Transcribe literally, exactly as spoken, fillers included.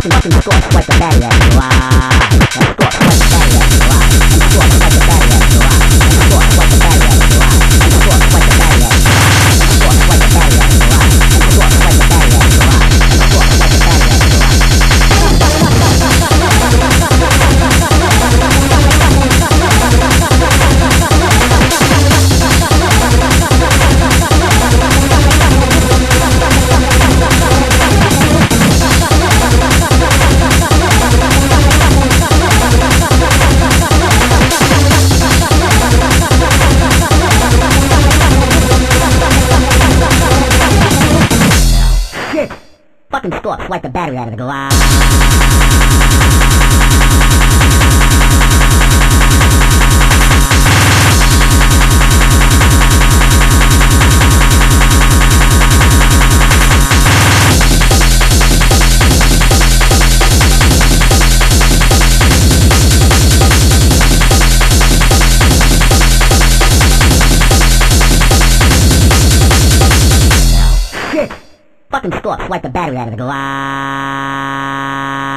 fucking score, swipe the battery at you, ah. Score, swipe the battery at you, ah. Score, swipe the battery at you, ah. Score, swipe the battery at you, ah. Score, swipe the battery at you, ah. Score, swipe the battery at you, ah. Score, swipe the battery at you, ah. Score, swipe the battery at you, ah. Fucking score, swipe the battery out of the glass. Fucking score, swipe the battery out of the glass.